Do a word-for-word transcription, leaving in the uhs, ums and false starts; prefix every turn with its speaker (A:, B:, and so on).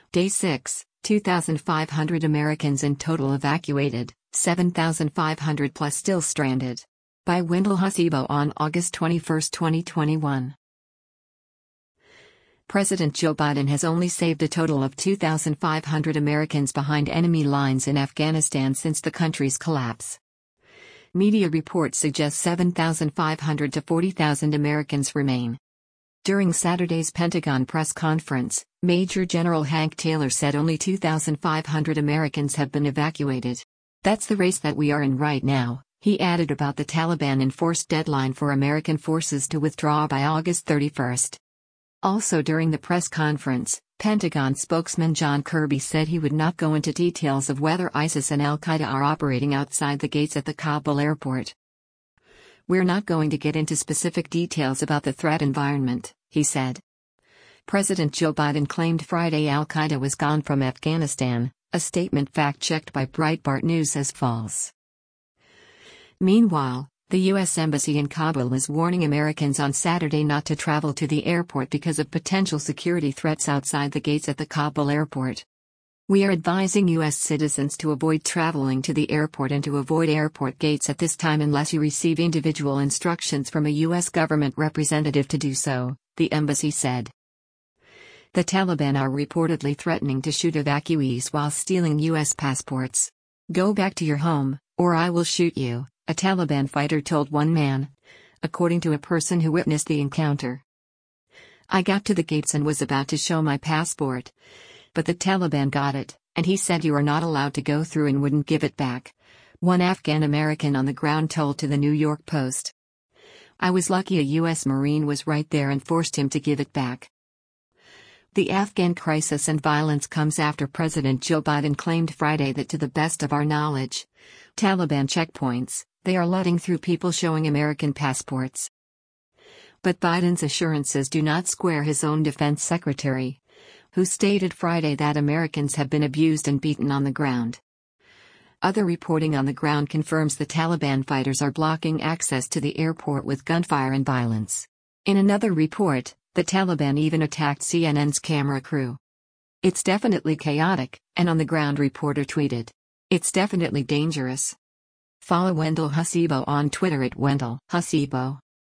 A: Day six, two thousand five hundred Americans in total evacuated, seven thousand five hundred plus still stranded. By Wendell Hasibo on August twenty-first, twenty twenty-one. President Joe Biden has only saved a total of two thousand five hundred Americans behind enemy lines in Afghanistan since the country's collapse. Media reports suggest seven thousand five hundred to forty thousand Americans remain. During Saturday's Pentagon press conference, Major General Hank Taylor said only two thousand five hundred Americans have been evacuated. "That's the race that we are in right now," he added about the Taliban enforced deadline for American forces to withdraw by August thirty-first. Also during the press conference, Pentagon spokesman John Kirby said he would not go into details of whether ISIS and Al-Qaeda are operating outside the gates at the Kabul airport. "We're not going to get into specific details about the threat environment," he said. President Joe Biden claimed Friday Al-Qaeda was gone from Afghanistan, a statement fact-checked by Breitbart News as false. Meanwhile, the U S Embassy in Kabul is warning Americans on Saturday not to travel to the airport because of potential security threats outside the gates at the Kabul airport. "We are advising U S citizens to avoid traveling to the airport and to avoid airport gates at this time unless you receive individual instructions from a U S government representative to do so," the embassy said. The Taliban are reportedly threatening to shoot evacuees while stealing U S passports. "Go back to your home, or I will shoot you," a Taliban fighter told one man, according to a person who witnessed the encounter. "I got to the gates and was about to show my passport. But the Taliban got it, and he said you are not allowed to go through and wouldn't give it back," one Afghan American on the ground told to the New York Post. "I was lucky a U S Marine was right there and forced him to give it back." The Afghan crisis and violence comes after President Joe Biden claimed Friday that to the best of our knowledge, Taliban checkpoints, they are letting through people showing American passports. But Biden's assurances do not square his own defense secretary, who stated Friday that Americans have been abused and beaten on the ground. Other reporting on the ground confirms the Taliban fighters are blocking access to the airport with gunfire and violence. In another report, the Taliban even attacked C N N's camera crew. "It's definitely chaotic," an on-the-ground reporter tweeted. "It's definitely dangerous." Follow Wendell Hasibo on Twitter at Wendell Hasibo.